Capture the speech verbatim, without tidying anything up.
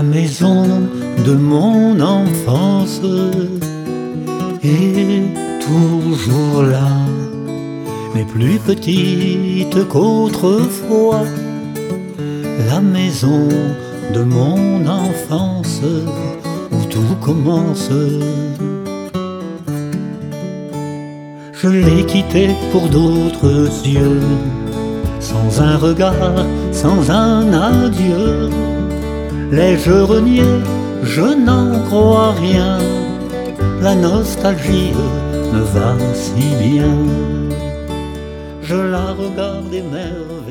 La maison de mon enfance est toujours là, mais plus petite qu'autrefois. La maison de mon enfance où tout commence. Je l'ai quittée pour d'autres cieux, sans un regard, sans un adieu. L'ai-je renié? Je n'en crois rien. La nostalgie me va si bien. Je la regarde émerveillée